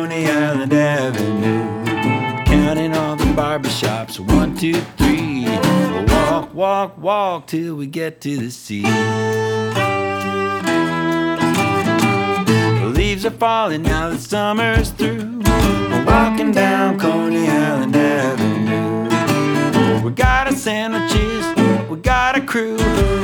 Coney Island Avenue. Counting all the barbershops, 1, 2, 3. We'll walk, walk, walk till we get to the sea. The leaves are falling now that summer's through. We're walking down Coney Island Avenue. We got our sandwiches, we got a crew.